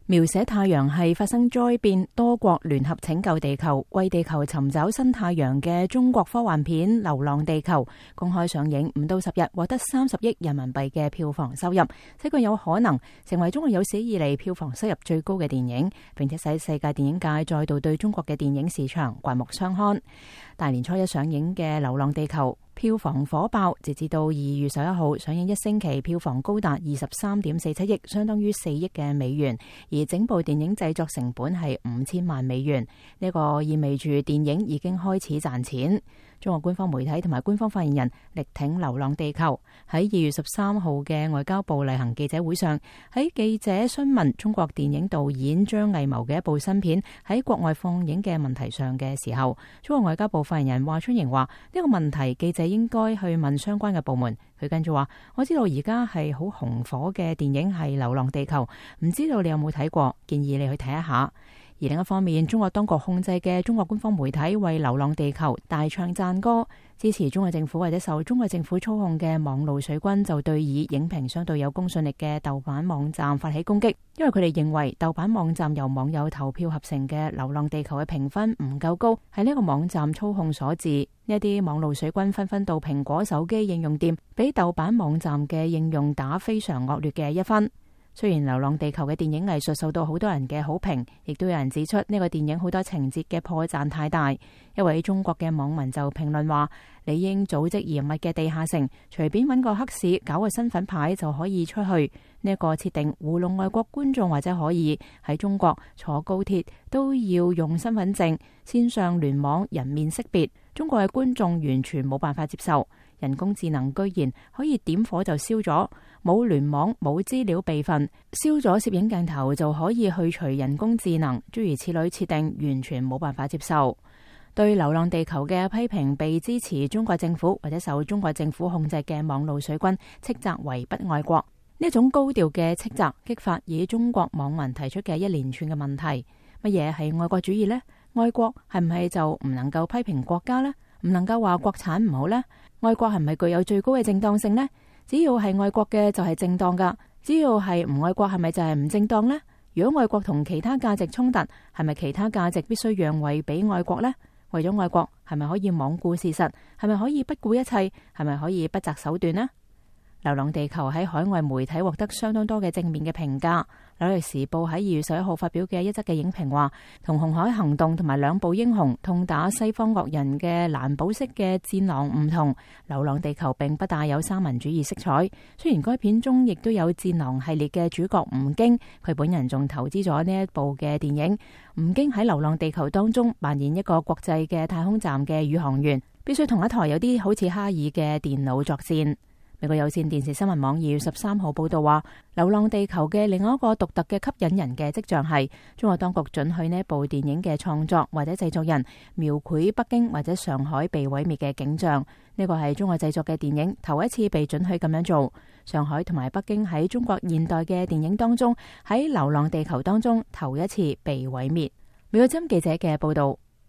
描寫太陽系發生災變，多國聯合拯救地球，為地球尋找新太陽嘅中國科幻片《流浪地球》公開上映5到10日，獲得30億人民幣嘅票房收入，這個有可能成為中國有史以嚟票房收入最高嘅電影，並且使世界電影界再度對中國嘅電影市場刮目相看。大年初一上映嘅《流浪地球》票房火爆，截至到2月11號上映1星期，票房高達23.47億，相當於4億嘅美元，而整部電影製作成本係5000萬美元，呢個意味住電影已經開始賺錢。中國官方媒體同埋官方發言人力挺《流浪地球》。喺2月13號嘅外交部例行記者會上，喺記者詢問中國電影導演張藝謀嘅一部新片喺國外放映嘅問題上嘅時候，中國外交部發言人華春瑩話：呢個問題記者應該去問相關嘅部門。佢跟住話：我知道而家係好紅火嘅電影係《流浪地球》，唔知道你有冇睇過，建議你去睇一下。而另一方面，中國當局控制嘅中國官方媒體為《流浪地球》大唱讚歌，支持中國政府或者受中國政府操控嘅網路水軍就對以影評相對有公信力嘅豆瓣網站發起攻擊，因為佢哋認為豆瓣網站由網友投票合成嘅《流浪地球》嘅評分唔夠高，係呢個網站操控所致。呢啲網路水軍紛紛到蘋果手機應用店俾豆瓣網站嘅應用打非常惡劣嘅1分。雖然《流浪地球》嘅電影藝術受到好多人嘅好評，亦都有人指出呢個電影好多情節嘅破綻太大。一位中國嘅網民就評論話：理應組織嚴密嘅地下城，隨便揾個黑市搞個身份牌就可以出去。呢個設定糊弄外國觀眾，或者可以喺中國坐高鐵都要用身份證，線上聯網人面識別，中國嘅觀眾完全冇辦法接受。人工智能居然可以點火就燒咗，冇聯網冇資料備份，燒咗攝影鏡頭就可以去除人工智能，諸如此類設定完全冇辦法接受。對《流浪地球》嘅批評被支持中國政府或者受中國政府控制嘅網路水軍斥責為不愛國。呢種高調嘅斥責激發以中國網民提出嘅一連串嘅問題。乜嘢係愛國主義呢？愛國係唔係就唔能夠批評國家呢？唔能夠話國產唔好呢？愛國係唔係具有最高嘅正當性呢？只要係愛國嘅就係正當噶，只要係唔愛國係咪就係唔正當呢？如果愛國同其他價值衝突，係咪其他價值必須讓位俾愛國呢？為咗愛國，係咪可以罔顧事實？係咪可以不顧一切？係咪可以不擇手段呢？《流浪地球》喺海外媒體獲得相當多嘅正面嘅評價。紐約時報喺2月11號發表嘅一則嘅影評話，同紅海行動同埋兩部英雄痛打西方惡人嘅蘭堡式嘅戰狼唔同，《流浪地球》並不帶有三民主義色彩。雖然該片中亦都有戰狼系列嘅主角吳京，佢本人仲投資咗呢一部嘅電影。吳京喺《流浪地球》當中扮演一個國際嘅太空站嘅宇航員，必須同一台有啲好似哈爾嘅電腦作戰。美國有線電視新聞網2月13號報道話，《流浪地球》嘅另外一個獨特嘅吸引人嘅跡象係，中國當局准許呢部電影嘅創作或者製作人描繪北京或者上海被毀滅嘅景象。呢個係中國製作嘅電影頭一次被准許咁樣做。上海同埋北京喺中國現代嘅電影當中，喺《流浪地球》當中頭一次被毀滅。美國之音記者嘅報道。